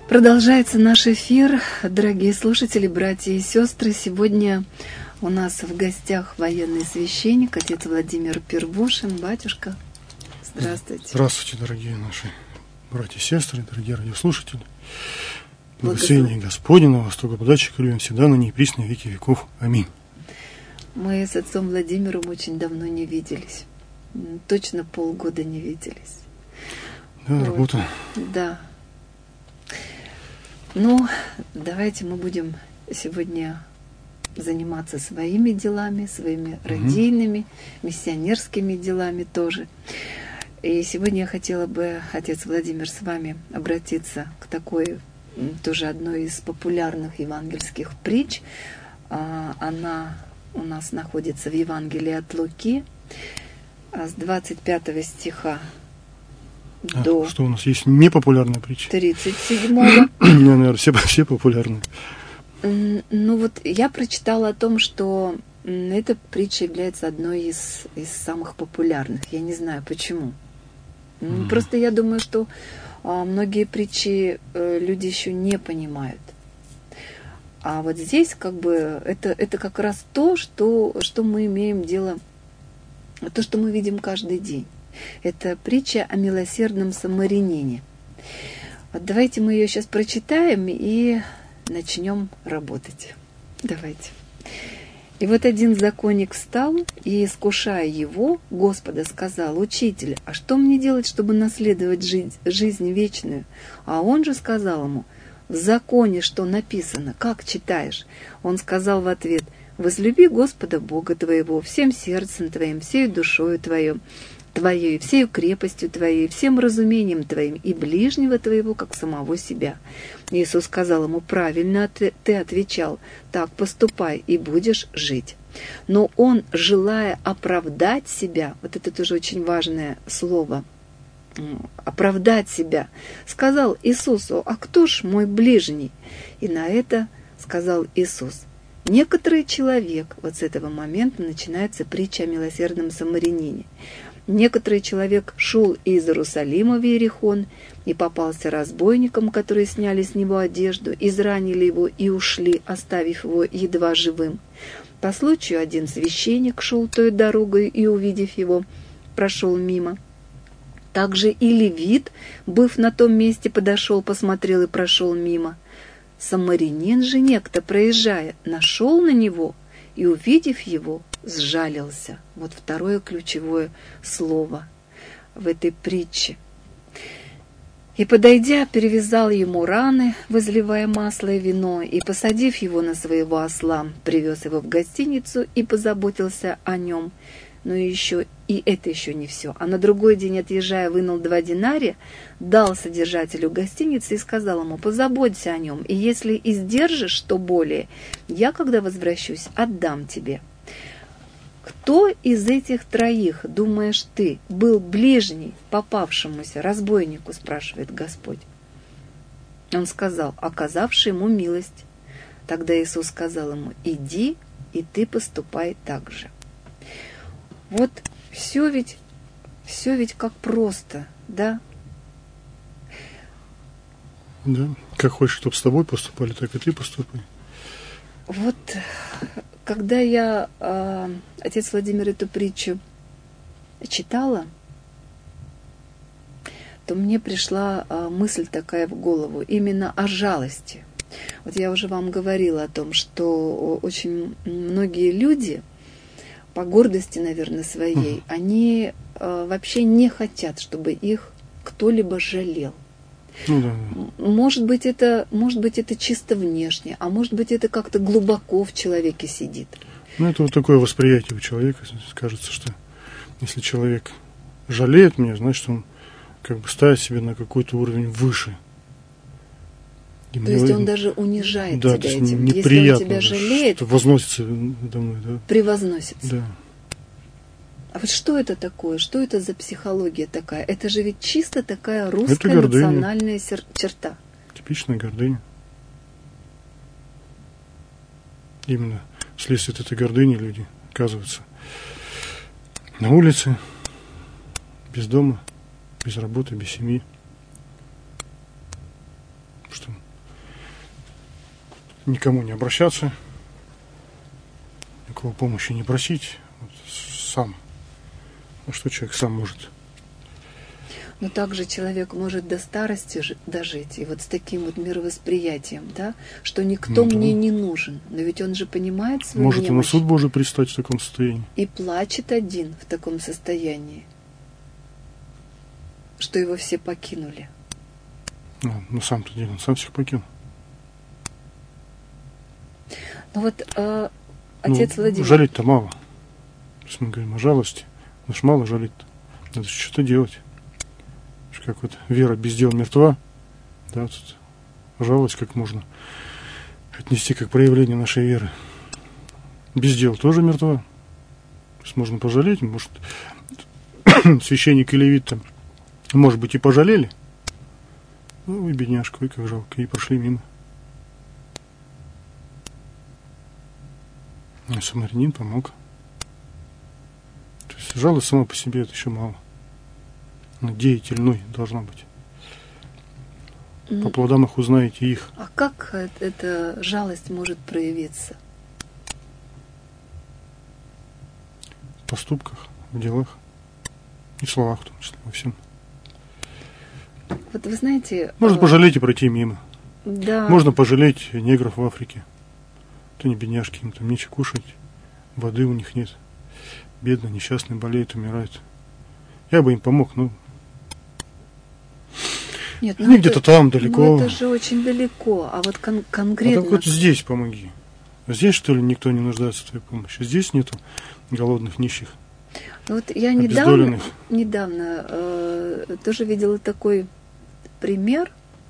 Продолжается наш эфир, дорогие слушатели, братья и сестры. Сегодня у нас в гостях военный священник, отец Владимир Первушин. Батюшка, здравствуйте. Здравствуйте, дорогие наши братья и сестры, дорогие радиослушатели. Благословение Господне на вас, только подачи крыльям всегда, на ней присно веки веков. Аминь. Мы с отцом Владимиром очень давно не виделись. Точно полгода не виделись. Да, вот. Работа. Да. Ну, давайте мы будем сегодня заниматься своими делами, своими радийными, миссионерскими делами тоже. И сегодня я хотела бы, отец Владимир, с вами обратиться к такой, тоже одной из популярных евангельских притч. Она у нас находится в Евангелии от Луки, с 25 стиха до... Что у нас есть непопулярная притча? 37-го. Наверное, все популярные. Ну вот я прочитала о том, что эта притча является одной из самых популярных. Я не знаю почему. Просто я думаю, что многие притчи люди еще не понимают. А вот здесь как бы это как раз то, что мы имеем дело, то, что мы видим каждый день. Это притча о милосердном самарянине. Вот давайте мы ее сейчас прочитаем и начнем работать. Давайте. И вот один законник встал и, искушая его, Господа, сказал: «Учитель, а что мне делать, чтобы наследовать жизнь вечную?» А он же сказал ему: «В законе что написано? Как читаешь?» Он сказал в ответ: «Возлюби Господа Бога твоего всем сердцем твоим, всею душою твоей, всею крепостью твоей, всем разумением твоим, и ближнего твоего, как самого себя». Иисус сказал ему: «Правильно ты отвечал, так поступай, и будешь жить». Но он, желая оправдать себя, вот это тоже очень важное слово, оправдать себя, сказал Иисусу: «А кто ж мой ближний?» И на это сказал Иисус: «Некоторый человек», вот с этого момента начинается притча о милосердном самарянине. «Некоторый человек шел из Иерусалима в Иерихон и попался разбойникам, которые сняли с него одежду, изранили его и ушли, оставив его едва живым. По случаю один священник шел той дорогой и, увидев его, прошел мимо. Также и левит, быв на том месте, подошел, посмотрел и прошел мимо. Самарянин же некто, проезжая, нашел на него и, увидев его, сжалился». Вот второе ключевое слово в этой притче. «И, подойдя, перевязал ему раны, возливая масло и вино, и, посадив его на своего осла, привез его в гостиницу и позаботился о нем». Но и это еще не все. А на другой день, отъезжая, вынул 2 динария, дал содержателю гостиницы и сказал ему: «Позаботься о нем, и если издержишь что более, я, когда возвращусь, отдам тебе». Кто из этих троих, думаешь ты, был ближний попавшемуся разбойнику, спрашивает Господь. Он сказал: оказавший ему милость. Тогда Иисус сказал ему: иди, и ты поступай так же. Вот все ведь как просто, да? Да, как хочешь, чтобы с тобой поступали, так и ты поступай. Вот когда я, отец Владимир, эту притчу читала, то мне пришла мысль такая в голову, именно о жалости. Вот я уже вам говорила о том, что очень многие люди, по гордости, наверное, своей, они вообще не хотят, чтобы их кто-либо жалел. Ну, да. Может быть, это чисто внешне, а может быть, это как-то глубоко в человеке сидит. Ну, это вот такое восприятие у человека. Кажется, что если человек жалеет меня, значит, он как бы ставит себя на какой-то уровень выше. То есть он даже унижает тебя этим. Если он тебя жалеет, что возносится надо мной, да? Превозносится. Да. А вот что это такое? Что это за психология такая? Это же ведь чисто такая русская национальная черта. Типичная гордыня. Именно вследствие этой гордыни люди оказываются на улице, без дома, без работы, без семьи. Что никому не обращаться, никакого помощи не просить, вот сам. А что человек сам может? Но также человек может до старости дожить, и вот с таким вот мировосприятием, да, что никто мне не нужен. Но ведь он же понимает свою немощь. Может и на суд Божий пристать в таком состоянии. И плачет один в таком состоянии, что его все покинули. На самом-то деле он сам всех покинул. Ну вот, отец Владимир... Жалеть-то мало. То есть мы говорим о жалости. Но ж мало жалеть-то. Надо что-то делать. Как вот вера без дел мертва, да, тут жалость как можно отнести как проявление нашей веры. Без дел тоже мертва. То есть можно пожалеть, может, священник и левит там, может быть, и пожалели. Ну, вы, бедняжка, вы как жалко, и прошли мимо. А самарянин помог. То есть жалость сама по себе это еще мало. Деятельной должна быть. По плодам их узнаете их. А как эта жалость может проявиться? В поступках, в делах и в словах, в том числе, во всем. Вот вы знаете... Можно пожалеть и пройти мимо. Да. Можно пожалеть негров в Африке. То не бедняжки, им там нечего кушать, воды у них нет. Бедно, несчастные, болеют, умирают. Я бы им помог, но... Нет, они где-то там, далеко. Ну, это же очень далеко. А вот конкретно... А так вот здесь помоги. Здесь, что ли, никто не нуждается в твоей помощи? Здесь нету голодных, нищих, вот я недавно тоже видела такой пример,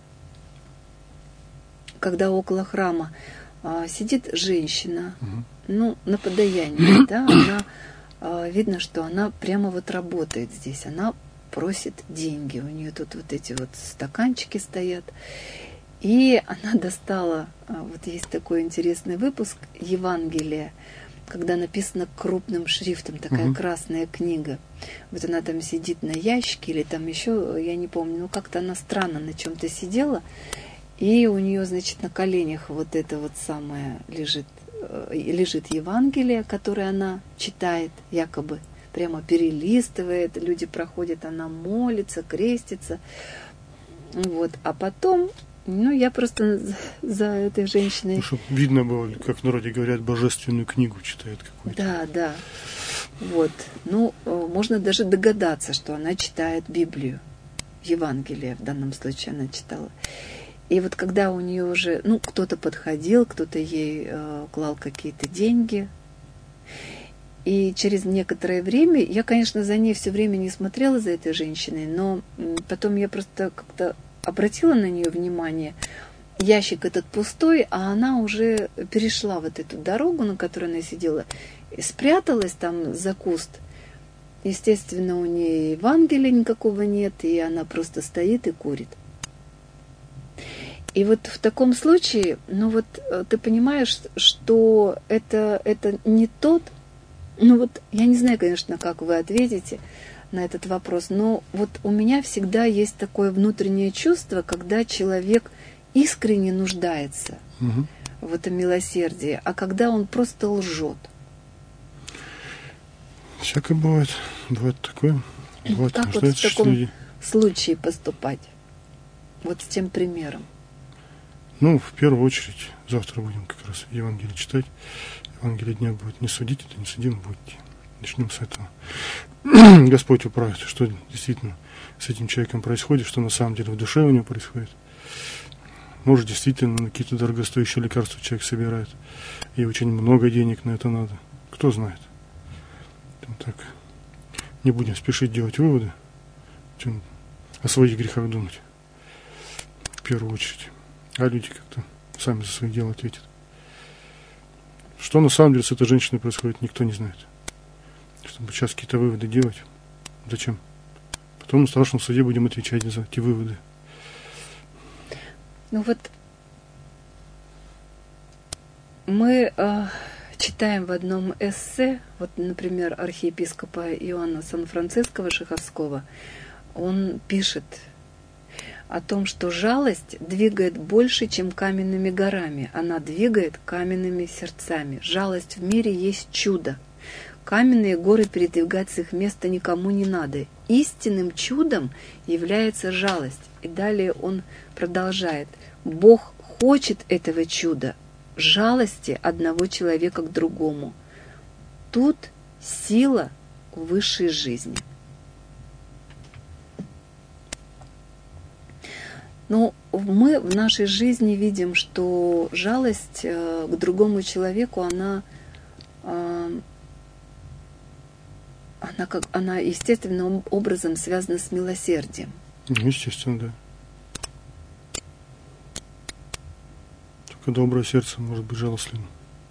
когда около храма сидит женщина, ну, на подаянии, да, она, видно, что она прямо вот работает здесь, она просит деньги. У нее тут вот эти вот стаканчики стоят. И она достала, вот есть такой интересный выпуск Евангелия, когда написано крупным шрифтом, такая красная книга. Вот она там сидит на ящике или там еще, я не помню, ну как-то она странно на чем-то сидела. И у нее, значит, на коленях вот это вот самое лежит Евангелие, которое она читает якобы. Прямо перелистывает, люди проходят, она молится, крестится. Вот. А потом, ну, я просто за этой женщиной... Ну, чтобы видно было, как в народе говорят, божественную книгу читает какую-то. Да, да. Вот. Ну, можно даже догадаться, что она читает Библию. Евангелие в данном случае она читала. И вот когда у нее уже, ну, кто-то подходил, кто-то ей клал какие-то деньги. И через некоторое время, я, конечно, за ней все время не смотрела, за этой женщиной, но потом я просто как-то обратила на нее внимание. Ящик этот пустой, а она уже перешла вот эту дорогу, на которой она сидела, и спряталась там за куст. Естественно, у нее Евангелия никакого нет, и она просто стоит и курит. И вот в таком случае, ну вот ты понимаешь, что это не тот. Ну вот, я не знаю, конечно, как вы ответите на этот вопрос, но вот у меня всегда есть такое внутреннее чувство, когда человек искренне нуждается в этом милосердии, а когда он просто лжет. Всякое бывает. Бывает такое. Бывает, как вот в таком случае поступать? Вот с тем примером. Ну, в первую очередь, завтра будем как раз Евангелие читать. Евангелие дня будет не судить, это не судим будете. Начнем с этого. Господь управит, что действительно с этим человеком происходит, что на самом деле в душе у него происходит. Может, действительно, какие-то дорогостоящие лекарства человек собирает, и очень много денег на это надо. Кто знает. Так, не будем спешить делать выводы, о своих грехах думать. В первую очередь. А люди как-то сами за свои дела ответят. Что на самом деле с этой женщиной происходит, никто не знает. Чтобы сейчас какие-то выводы делать. Зачем? Потом на страшном суде будем отвечать за эти выводы. Ну вот мы читаем в одном эссе, вот, например, архиепископа Иоанна Сан-Франциского Шиховского, он пишет: о том, что жалость двигает больше, чем каменными горами. Она двигает каменными сердцами. Жалость в мире есть чудо. Каменные горы передвигать с их места никому не надо. Истинным чудом является жалость. И далее он продолжает. Бог хочет этого чуда, жалости одного человека к другому. Тут сила высшей жизни. Но мы в нашей жизни видим, что жалость к другому человеку, она естественным образом связана с милосердием. Естественно, да. Только доброе сердце может быть жалостливым.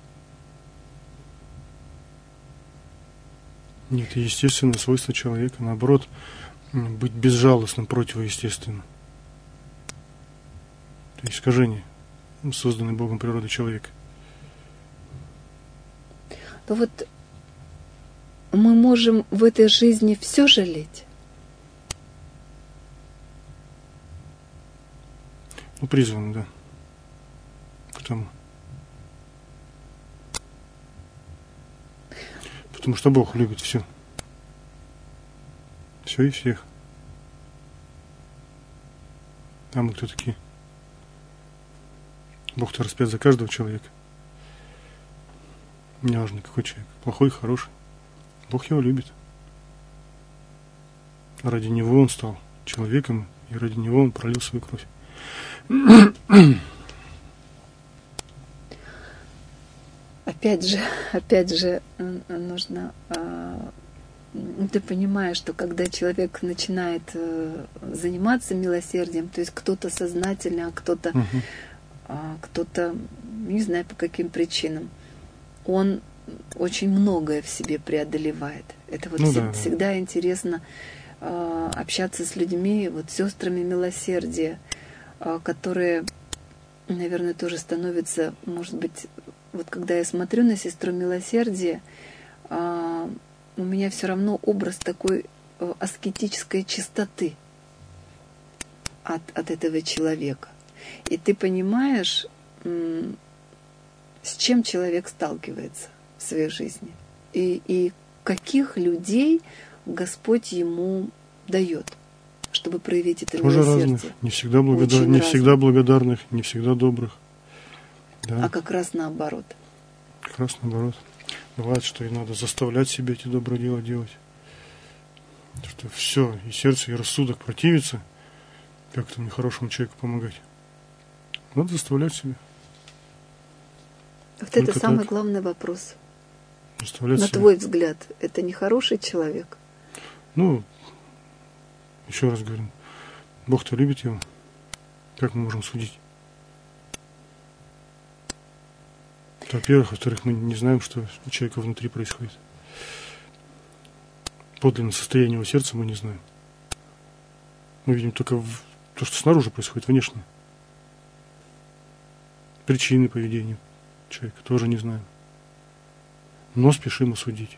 Нет, это естественное свойство человека. Наоборот, быть безжалостным противоестественно. Это искажение, созданное Богом природы человека. То вот мы можем в этой жизни все жалеть. Ну, призваны, да. Потому что Бог любит все. Все и всех. А мы кто такие? Бог-то распят за каждого человека. Неважно, какой человек. Плохой, хороший. Бог его любит. Ради него он стал человеком, и ради него он пролил свою кровь. Опять же, нужно... Ты понимаешь, что когда человек начинает заниматься милосердием, то есть кто-то сознательно, а кто-то, не знаю по каким причинам, он очень многое в себе преодолевает. Это вот всегда интересно общаться с людьми, вот сестрами милосердия, которые, наверное, тоже становятся, может быть, вот когда я смотрю на сестру милосердия, у меня все равно образ такой аскетической чистоты от этого человека. И ты понимаешь, с чем человек сталкивается в своей жизни. И каких людей Господь ему дает, чтобы проявить это тоже милосердие. Разных. Не всегда благодарных, не всегда добрых. Да. А как раз наоборот. Как раз наоборот. Бывает, что и надо заставлять себя эти добрые дела делать. Что все, и сердце, и рассудок противится, как этому нехорошему человеку помогать. Надо заставлять себя. Вот только это самый главный вопрос. Заставлять на себя. Твой взгляд, это нехороший человек? Ну, еще раз говорю, Бог-то любит его. Как мы можем судить? Во-первых, во-вторых, мы не знаем, что у человека внутри происходит. Подлинное состояние его сердца мы не знаем. Мы видим только то, что снаружи происходит, внешне. Причины поведения человека тоже не знаем. Но спешим осудить.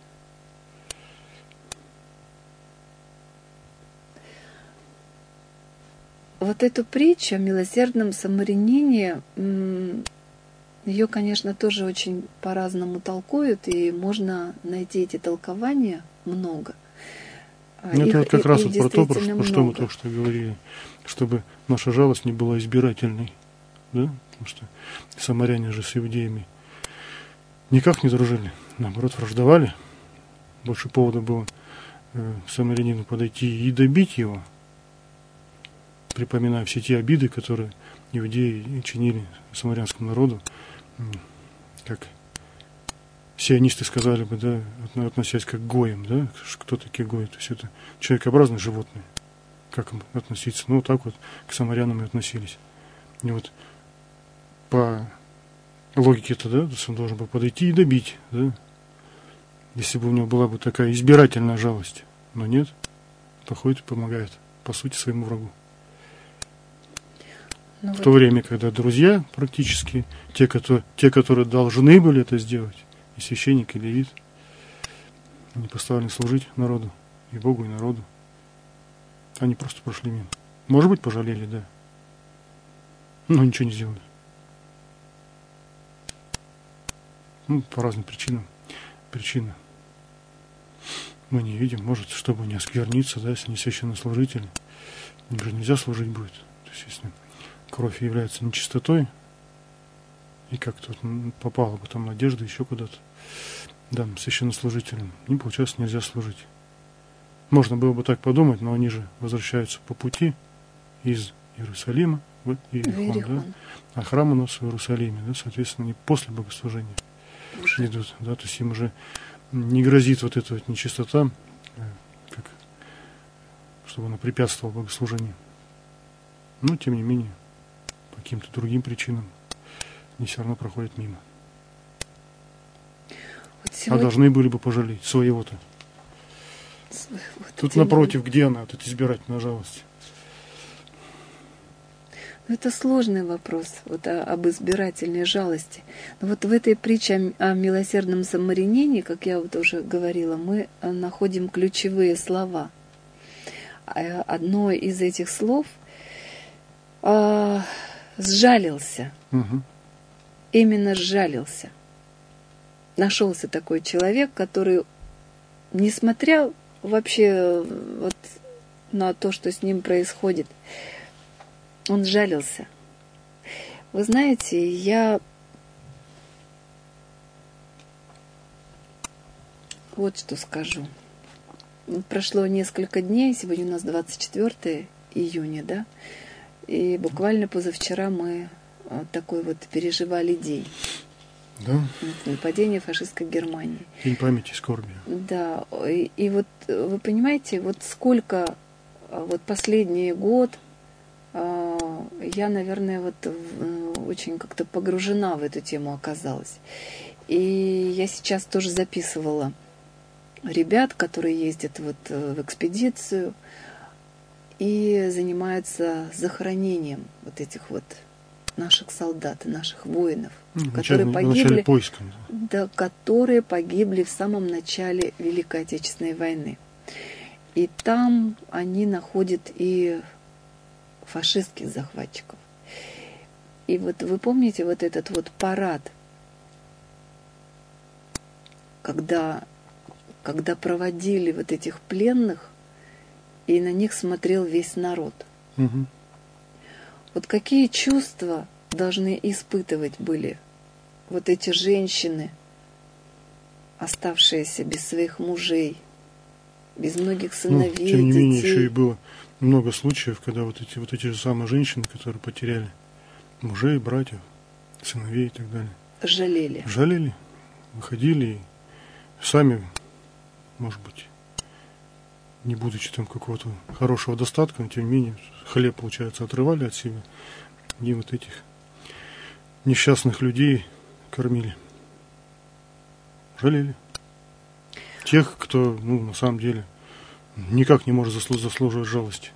Вот эту притчу о милосердном самарянине, ее, конечно, тоже очень по-разному толкуют, и можно найти эти толкования много. Это вот как раз вот про то, про что мы только что говорили, чтобы наша жалость не была избирательной. Да? Потому что самаряне же с иудеями никак не дружили, наоборот, враждовали. Больше повода было самарянину подойти и добить его, припоминая все те обиды, которые иудеи чинили самарянскому народу, как сионисты сказали бы, да, относясь как к гоям, да, кто такие гои, то есть это человекообразные животные, как им относиться, ну, так вот к самарянам и относились. И вот по логике-то, да, то есть он должен был подойти и добить, да, если бы у него была бы такая избирательная жалость, но нет, подходит и помогает, по сути, своему врагу. В то время, когда друзья практически, те, которые должны были это сделать, и священник, и левит, они поставлены служить народу, и Богу, и народу, они просто прошли мимо. Может быть, пожалели, да. Но ничего не сделали. Ну, по разным причинам. Причины мы не видим. Может, чтобы не оскверниться, да, если не священнослужители. Им же нельзя служить будет. То есть, если кровь является нечистотой, и как-то вот попала бы там одежда еще куда-то, да, священнослужителям, им, получается, нельзя служить. Можно было бы так подумать, но они же возвращаются по пути из Иерусалима в Иерихон, да? А храм у нас в Иерусалиме, да, соответственно, не после богослужения идут, да, то есть им уже не грозит вот эта вот нечистота, как, чтобы она препятствовала богослужению. Но, тем не менее, по каким-то другим причинам они все равно проходят мимо. Вот сегодня... А должны были бы пожалеть своего-то. Тут напротив, где она, вот эта избирательная жалость? Это сложный вопрос вот, об избирательной жалости. Но вот в этой притче о милосердном самарянине, как я вот уже говорила, мы находим ключевые слова. Одно из этих слов «сжалился». Угу. Именно сжалился. Нашелся такой человек, который, несмотря вообще вот на то, что с ним происходит, он сжалился. Вы знаете, я вот что скажу. Прошло несколько дней, сегодня у нас 24 июня, да, и буквально позавчера мы такой вот переживали день. Да. Нападение фашистской Германии. День памяти и скорби. Да, и вот вы понимаете, вот сколько вот последний год я, наверное, вот очень как-то погружена в эту тему оказалась. И я сейчас тоже записывала ребят, которые ездят вот в экспедицию и занимаются захоронением вот этих вот наших солдат, наших воинов, которые погибли, да, которые погибли в самом начале Великой Отечественной войны. И там они находят и фашистских захватчиков. И вот вы помните вот этот вот парад, когда проводили вот этих пленных, и на них смотрел весь народ. Угу. Вот какие чувства должны испытывать были вот эти женщины, оставшиеся без своих мужей, без многих сыновей, тем не менее, детей. еще и было много случаев, когда вот эти же самые женщины, которые потеряли мужей, братьев, сыновей и так далее. Жалели, выходили и сами, может быть, не будучи там какого-то хорошего достатка, но тем не менее хлеб, получается, отрывали от себя и вот этих несчастных людей кормили. Жалели. Тех, кто, на самом деле, никак не может заслуживать жалости.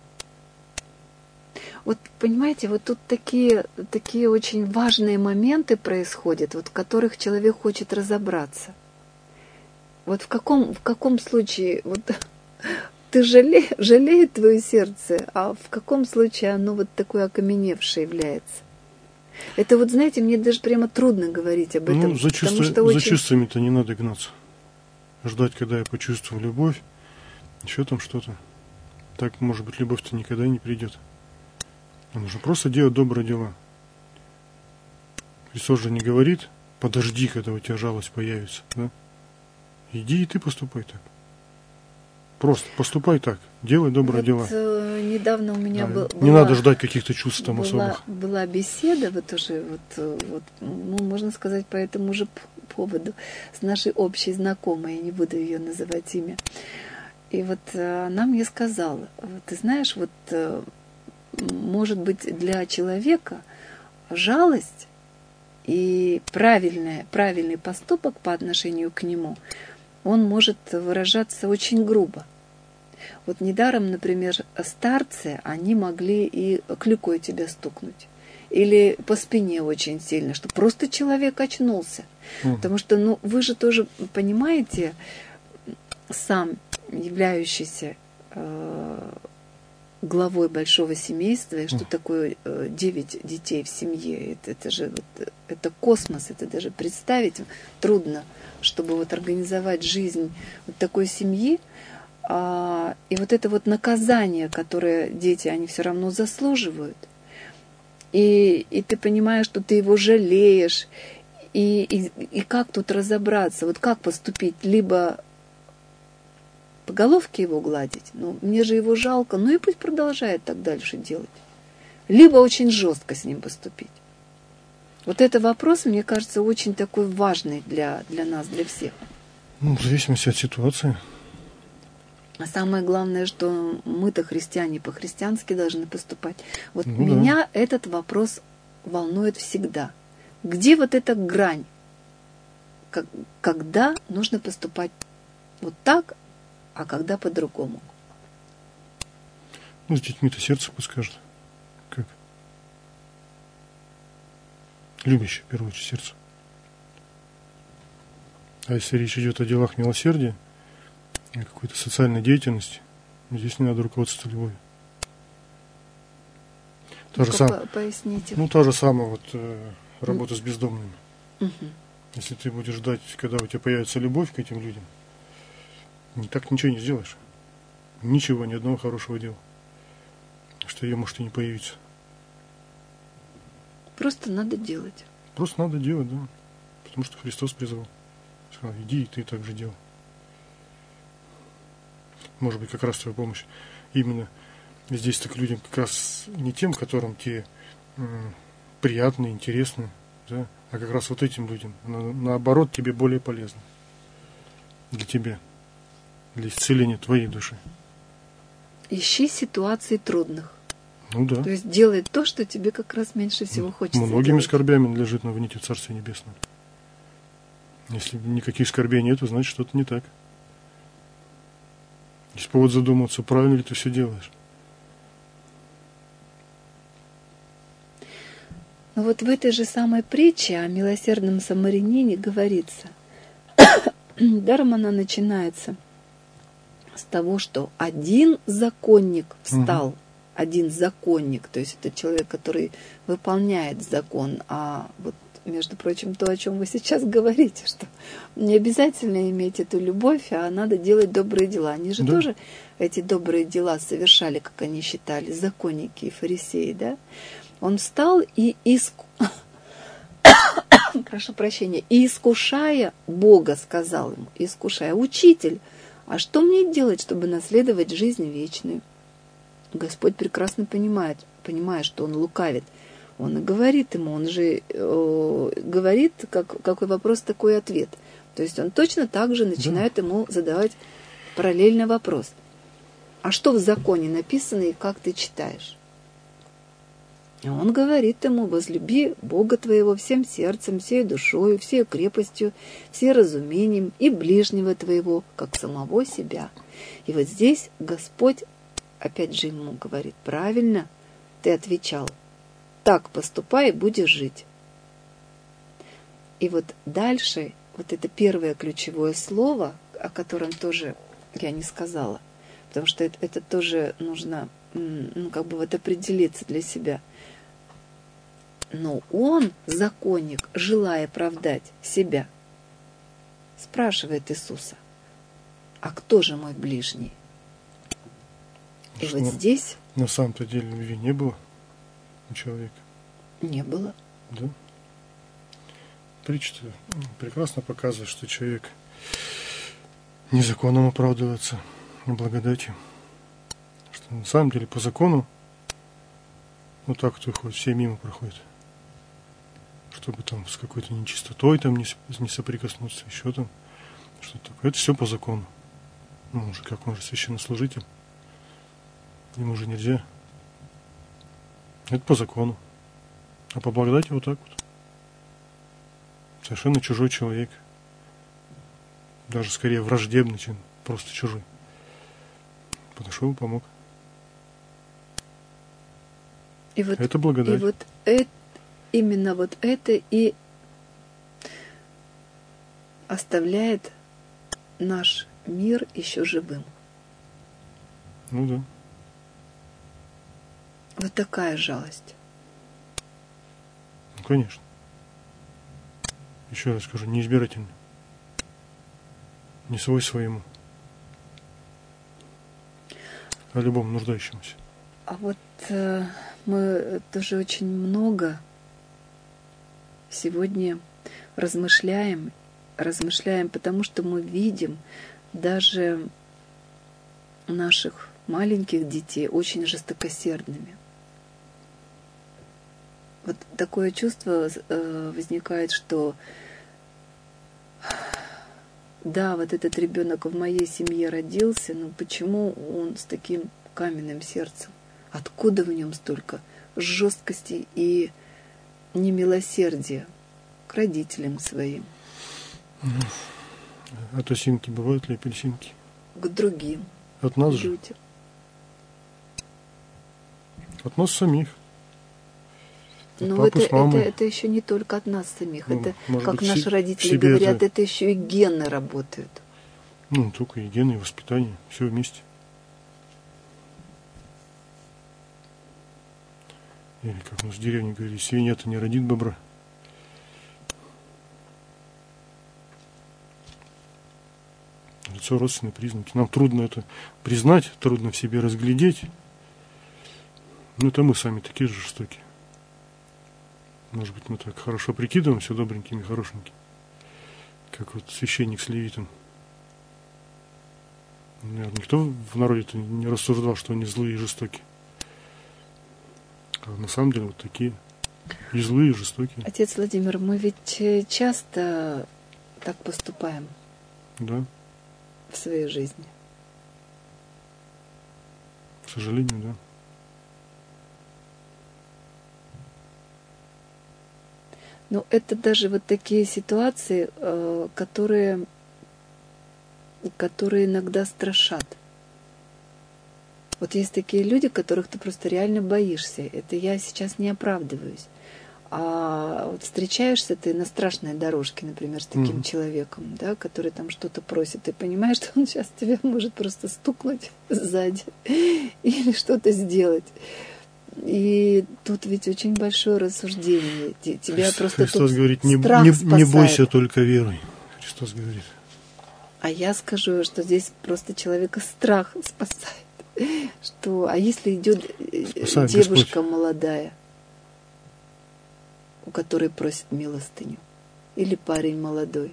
Вот понимаете, вот тут такие очень важные моменты происходят, вот в которых человек хочет разобраться. Вот в каком случае вот ты жалеет твое сердце, а в каком случае оно вот такое окаменевшее является? Это вот, знаете, мне даже прямо трудно говорить об этом. За чувствами-то не надо гнаться. Ждать, когда я почувствую любовь, еще там что-то. Так, может быть, любовь-то никогда не придет. Нужно просто делать добрые дела. Христос же не говорит, подожди, когда у тебя жалость появится. Да? Иди и ты поступай так. Просто поступай так, делай добрые дела. Недавно у меня не надо ждать каких-то чувств там особых. Была беседа, вот уже, можно сказать, по этому же поводу, с нашей общей знакомой, я не буду ее называть имя. И вот она мне сказала, ты знаешь, вот может быть для человека жалость и правильный поступок по отношению к нему, он может выражаться очень грубо. Вот недаром, например, старцы, они могли и клюкой тебя стукнуть. Или по спине очень сильно, что просто человек очнулся. Потому что, вы же тоже понимаете, сам являющийся главой большого семейства, и что такое 9 детей в семье. Это же вот, это космос, это даже представить трудно, чтобы вот организовать жизнь вот такой семьи. И вот это вот наказание, которое дети, они все равно заслуживают. И ты понимаешь, что ты его жалеешь. И как тут разобраться, вот как поступить? Либо по головке его гладить, ну, мне же его жалко, ну и пусть продолжает так дальше делать. Либо очень жестко с ним поступить. Вот это вопрос, мне кажется, очень такой важный для нас, для всех. Ну, в зависимости от ситуации. А самое главное, что мы-то христиане по-христиански должны поступать. Вот меня этот вопрос волнует всегда. Где вот эта грань? Когда нужно поступать вот так, а когда по-другому? Ну, с детьми-то сердце подскажет. Как? Любящее, в первую очередь, сердце. А если речь идет о делах милосердия, о какой-то социальной деятельности, здесь не надо руководствоваться любовью. Поясните. Ну, та же самая вот работа с бездомными. Угу. Если ты будешь ждать, когда у тебя появится любовь к этим людям, так ничего не сделаешь. Ничего, ни одного хорошего дела. Что ее может и не появиться. Просто надо делать. Просто надо делать, да. Потому что Христос призвал. Сказал, иди, и ты так же делай. Может быть, как раз твоя помощь именно здесь-то к людям, как раз не тем, которым те приятны, интересны, да, а как раз вот этим людям. Наоборот, тебе более полезно. Для тебя. Для исцеления твоей души. Ищи ситуации трудных. Ну да. То есть делай то, что тебе как раз меньше всего хочется Многими делать. скорбями надлежит навнить в Царствие Небесное. Если никаких скорбей нет, значит что-то не так. Есть повод задуматься, правильно ли ты все делаешь. Но вот в этой же самой притче о милосердном самарянине говорится. Даром она начинается с того, что один законник встал, один законник, то есть это человек, который выполняет закон, а вот, между прочим, то, о чем вы сейчас говорите, что не обязательно иметь эту любовь, а надо делать добрые дела. Они же тоже эти добрые дела совершали, как они считали, законники и фарисеи, да? Он встал и прошу прощения, и искушая Бога, сказал ему, искушая, учитель, а что мне делать, чтобы наследовать жизнь вечную? Господь прекрасно понимает, что он лукавит. Он и говорит ему, он же говорит, какой вопрос, такой ответ. То есть он точно так же начинает ему задавать параллельный вопрос. А что в законе написано и как ты читаешь? И он говорит ему, возлюби Бога твоего всем сердцем, всей душою, всей крепостью, всем разумением и ближнего твоего, как самого себя. И вот здесь Господь, опять же ему говорит, правильно ты отвечал, так поступай, будешь жить. И вот дальше, вот это первое ключевое слово, о котором тоже я не сказала, потому что это тоже нужно, вот определиться для себя. Но он, законник, желая оправдать себя, спрашивает Иисуса, а кто же мой ближний? И вот здесь... На самом-то деле любви не было у человека. Не было. Да. Притча прекрасно показывает, что человек не законом оправдывается, а благодатью. Что на самом деле по закону вот так вот выходит, все мимо проходят. Чтобы там с какой-то нечистотой там не соприкоснуться, еще там что-то такое. Это все по закону. Ну, он же священнослужитель. Ему же нельзя. Это по закону. А по благодати вот так вот. Совершенно чужой человек. Даже скорее враждебный, чем просто чужой. Подошел и помог. И вот, это благодать. И вот именно вот это и оставляет наш мир еще живым. Ну да. Вот такая жалость. Ну, конечно. Еще раз скажу, неизбирательно. Не свой своему, а любому нуждающемуся. А вот мы тоже очень много сегодня размышляем, потому что мы видим даже наших маленьких детей очень жестокосердными. Вот такое чувство возникает, что да, вот этот ребенок в моей семье родился, но почему он с таким каменным сердцем? Откуда в нем столько жесткости и немилосердия к родителям своим? От осинки бывают ли апельсинки? К другим От нас же? людям. От нас самих. Но папы с мамой. это еще не только от нас самих. Ну, это, может как быть, наши родители себе говорят, это еще и гены работают. Ну, только и гены, и воспитание. Все вместе. Или, как у нас в деревне говорили, свинья-то не родит бобра. Лицо родственные признаки. Нам трудно это признать, трудно в себе разглядеть. Но это мы сами такие же жестокие. Может быть, мы так хорошо прикидываем, все добренькими, хорошенькими. Как вот священник с левитом. Наверное, никто в народе-то не рассуждал, что они злые и жестокие. А на самом деле вот такие и злые, и жестокие. Отец Владимир, мы ведь часто так поступаем. Да. В своей жизни. К сожалению, да. Но это даже вот такие ситуации, которые иногда страшат. Вот есть такие люди, которых ты просто реально боишься. Это я сейчас не оправдываюсь. А вот встречаешься ты на страшной дорожке, например, с таким человеком, да, который там что-то просит, ты понимаешь, что он сейчас тебя может просто стукнуть сзади или что-то сделать. И тут ведь очень большое рассуждение. Тебя просто Христос тут говорит, страх не бойся, спасает. только веруй. Христос говорит. А я скажу, что здесь просто человека страх спасает. Что, а если идет Спасает девушка Господь. молодая, у которой просит милостыню, или парень молодой?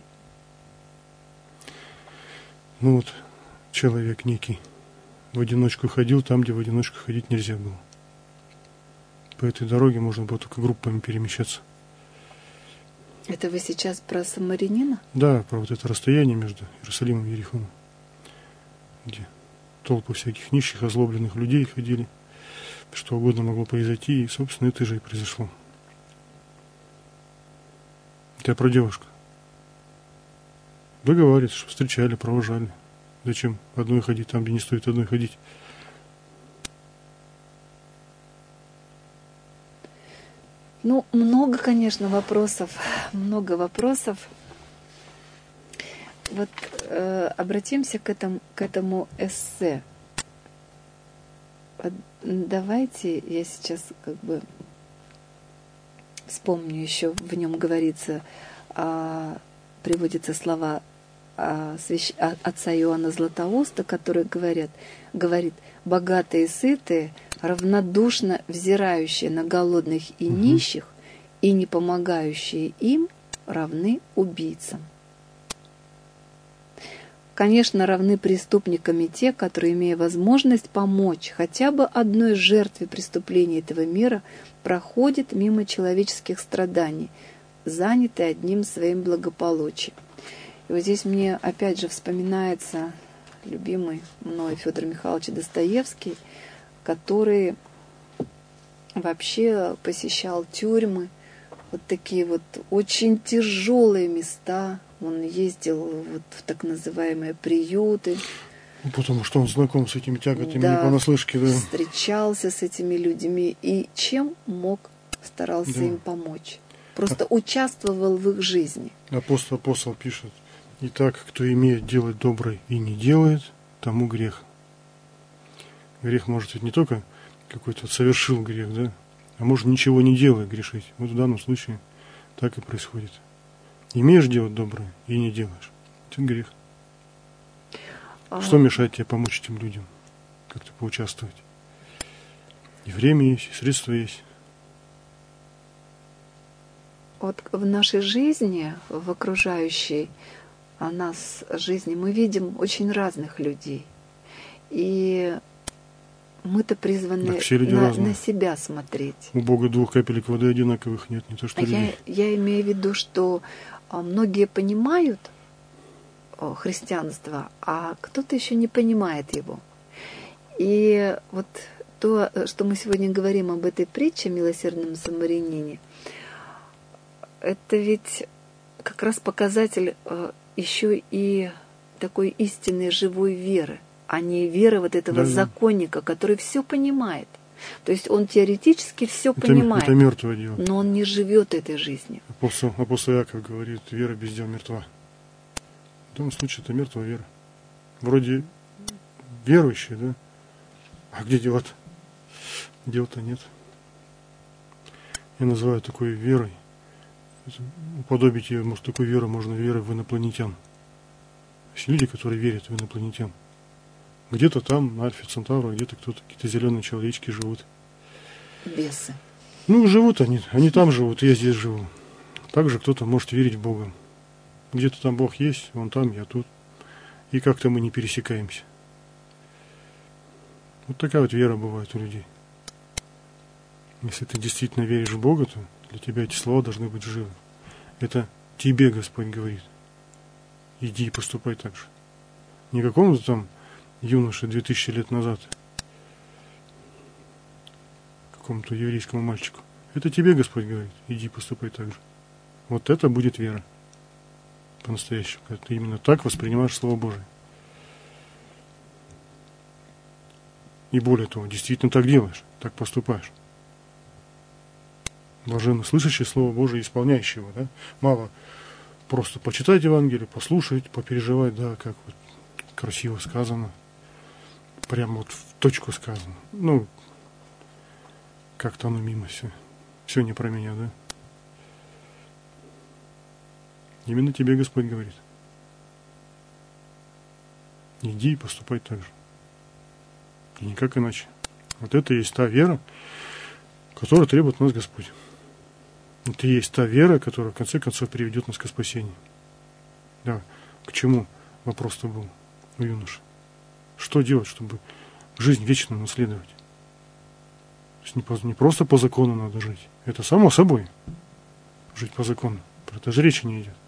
Ну вот, человек некий в одиночку ходил там, где в одиночку ходить нельзя было. По этой дороге можно было только группами перемещаться. Это вы сейчас про самарянина? Да, про вот это расстояние между Иерусалимом и Иерихоном, где толпы всяких нищих, озлобленных людей ходили, что угодно могло произойти, и, собственно, это же и произошло. Это я про девушку. Вы говорите, что встречали, провожали. Зачем одной ходить там, где не стоит одной ходить? Ну, много, конечно, вопросов. Много вопросов. Вот обратимся к этому эссе. Давайте я сейчас как бы вспомню еще, в нем говорится, приводятся слова отца Иоанна Златоуста, который говорит, богатые и сытые, равнодушно взирающие на голодных и нищих и не помогающие им, равны убийцам. Конечно, равны преступникам и те, которые, имея возможность помочь хотя бы одной жертве преступлений этого мира, проходят мимо человеческих страданий, занятые одним своим благополучием. И вот здесь мне опять же вспоминается любимый мной Федор Михайлович Достоевский, который вообще посещал тюрьмы, вот такие вот очень тяжелые места. Он ездил вот в так называемые приюты. Потому что он знаком с этими тяготами, Да, не понаслышке, да. встречался с этими людьми и чем мог, старался им помочь. Просто участвовал в их жизни. Апостол пишет: «Итак, кто имеет делать доброе и не делает, тому грех». Грех может ведь не только какой-то совершил грех, да? А может, ничего не делая грешить. Вот в данном случае так и происходит. Имеешь делать доброе и не делаешь. Это грех. Что мешает тебе помочь этим людям? Как-то поучаствовать? И время есть, и средства есть. Вот в нашей жизни, в окружающей нас жизни, мы видим очень разных людей. И мы-то призваны на себя смотреть. У Бога 2 капелек воды одинаковых нет, не то что людей. Я имею в виду, что многие понимают христианство, а кто-то еще не понимает его. И вот то, что мы сегодня говорим об этой притче о милосердном самарянине, это ведь как раз показатель еще и такой истинной живой веры, а не веры вот этого законника, который все понимает. То есть он теоретически все понимает, это мертвое дело. Но он не живет этой жизнью. Апостол Иаков говорит, вера без дел мертва. В данном случае это мертвая вера. Вроде верующий, да? А где дела-то? Дел-то нет. Я называю такой верой. Уподобить ее, может, такой верой можно верой в инопланетян. Есть люди, которые верят в инопланетян. Где-то там, на Альфе Центавра, где-то кто-то, какие-то зеленые человечки живут. Бесы. Живут они там живут, я здесь живу. Также кто-то может верить в Бога. Где-то там Бог есть, он там, я тут. И как-то мы не пересекаемся. Вот такая вот вера бывает у людей. Если ты действительно веришь в Бога, то для тебя эти слова должны быть живы. Это тебе Господь говорит. Иди и поступай так же. Не какому-то там юноше 2000 лет назад, какому-то еврейскому мальчику. Это тебе Господь говорит. Иди и поступай так же. Вот это будет вера. По-настоящему. Когда ты именно так воспринимаешь Слово Божие. И более того, действительно так делаешь, так поступаешь. Блаженно слышащий Слово Божие, исполняющий его, да? Мало просто почитать Евангелие, послушать, попереживать, да, как вот красиво сказано, прямо вот в точку сказано. Как-то оно мимо все. Все не про меня, да? Именно тебе Господь говорит. Иди и поступай так же. И никак иначе. Вот это и есть та вера, которую требует от нас Господь. Это и есть та вера, которая в конце концов приведет нас к спасению. Да, к чему вопрос-то был у юноши? Что делать, чтобы жизнь вечную наследовать? То есть не просто по закону надо жить. Это само собой. Жить по закону. Про это же речи не идет.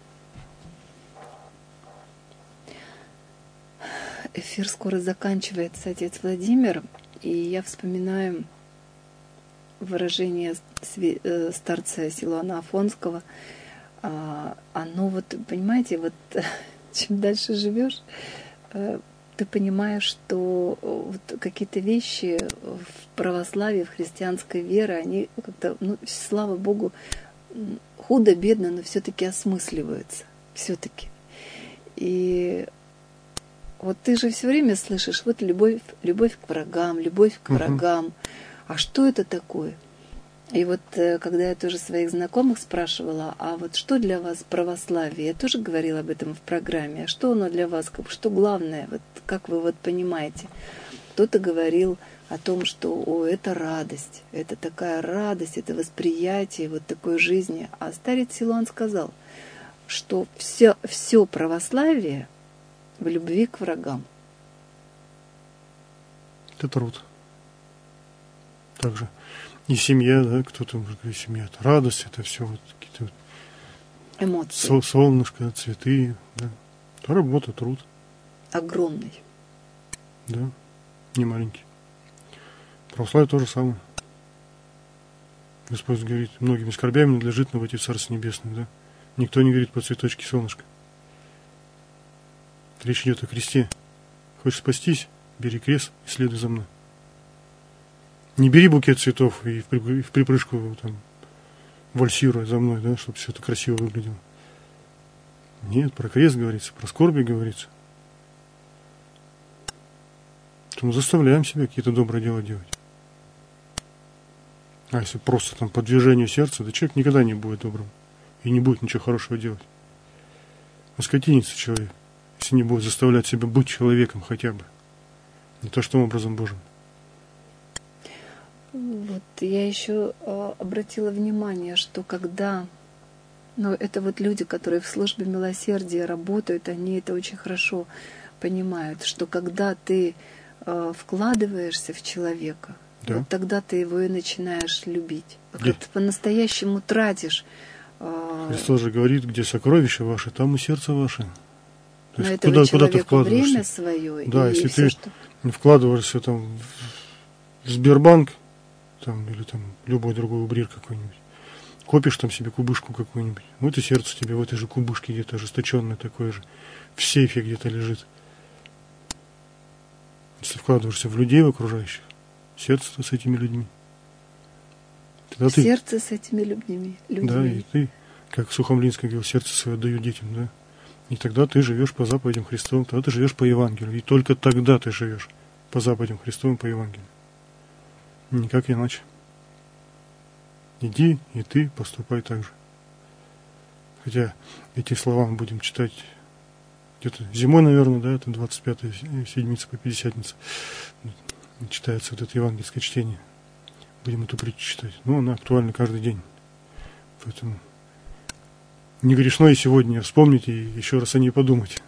Эфир скоро заканчивается, отец Владимир, и я вспоминаю выражение старца Силуана Афонского. Оно вот, понимаете, вот чем дальше живешь, ты понимаешь, что вот какие-то вещи в православии, в христианской вере, они как-то, слава Богу, худо-бедно, но все-таки осмысливаются. Все-таки. И вот ты же все время слышишь, вот любовь к врагам, любовь к врагам. А что это такое? И вот когда я тоже своих знакомых спрашивала, а вот что для вас православие? Я тоже говорила об этом в программе. А что оно для вас? Что главное? Вот как вы вот понимаете? Кто-то говорил о том, что это радость, это такая радость, это восприятие вот такой жизни. А старец Силуан сказал, что все православие в любви к врагам. Это труд. Также и семья, да, кто-то может говорить, семья, это радость, это все вот какие-то вот эмоции. Солнышко, цветы, да. Это работа, труд. Огромный. Да, не маленький. Православие то же самое. Господь говорит, многими скорбями надлежит войти в Царство Небесное, да. Никто не говорит по цветочке солнышко. Речь идет о кресте. Хочешь спастись, бери крест и следуй за мной. Не бери букет цветов и в припрыжку там вальсируй за мной, да, чтобы все это красиво выглядело. Нет, про крест говорится, про скорби говорится. Поэтому заставляем себя какие-то добрые дела делать. А если просто там по движению сердца, то человек никогда не будет добрым и не будет ничего хорошего делать. Оскотинится человек, если не будет заставлять себя быть человеком хотя бы. Не то, что образом Божьим. Вот я еще обратила внимание, что когда, это вот люди, которые в службе милосердия работают, они это очень хорошо понимают, что когда ты вкладываешься в человека, да. Вот тогда ты его и начинаешь любить. А когда ты по-настоящему тратишь. Христос же говорит, где сокровища ваши, там и сердце ваше. То есть куда ты вкладываешься? Время свое. Да, если ты вкладываешься там в Сбербанк, там, или там любой другой убрир какой-нибудь, копишь там себе кубышку какую-нибудь, вот и сердце тебе в этой же кубышке где-то ожесточенное такое же, в сейфе где-то лежит. Если вкладываешься в людей, в окружающих, сердце с этими людьми. Тогда сердце с этими людьми. Да, и ты, как Сухомлинский говорил, сердце свое даю детям, да. И тогда ты живешь по заповедям Христовым, тогда ты живешь по Евангелию. И только тогда ты живешь по заповедям Христовым, по Евангелию. Никак иначе. Иди, и ты поступай так же. Хотя эти слова мы будем читать где-то зимой, наверное, да, это 25-я седмица по Пятидесятнице. Читается вот это евангельское чтение. Будем эту притчу читать. Но она актуальна каждый день. Поэтому не грешно и сегодня вспомнить и еще раз о ней подумать.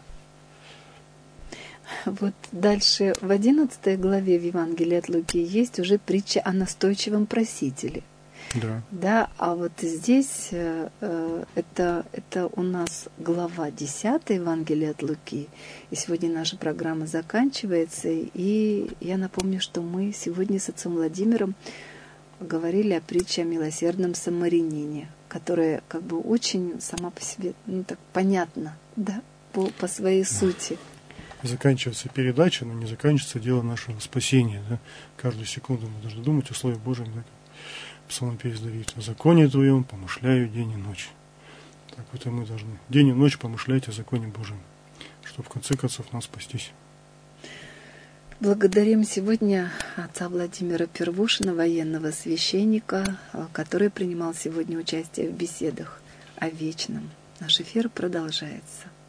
Вот дальше в 11 главе в Евангелии от Луки есть уже притча о настойчивом просителе. Да. Да, а вот здесь это у нас глава 10 Евангелия от Луки. И сегодня наша программа заканчивается. И я напомню, что мы сегодня с отцом Владимиром говорили о притче о милосердном самарянине, которая как бы очень сама по себе, так понятна, да, по своей сути. Заканчивается передача, но не заканчивается дело нашего спасения. Да? Каждую секунду мы должны думать о Слове Божьем. Да? Псалмопевец Давид: «О законе Твоем помышляю день и ночь». Так вот и мы должны день и ночь помышлять о законе Божьем, чтобы в конце концов нам спастись. Благодарим сегодня отца Владимира Первушина, военного священника, который принимал сегодня участие в беседах о вечном. Наш эфир продолжается.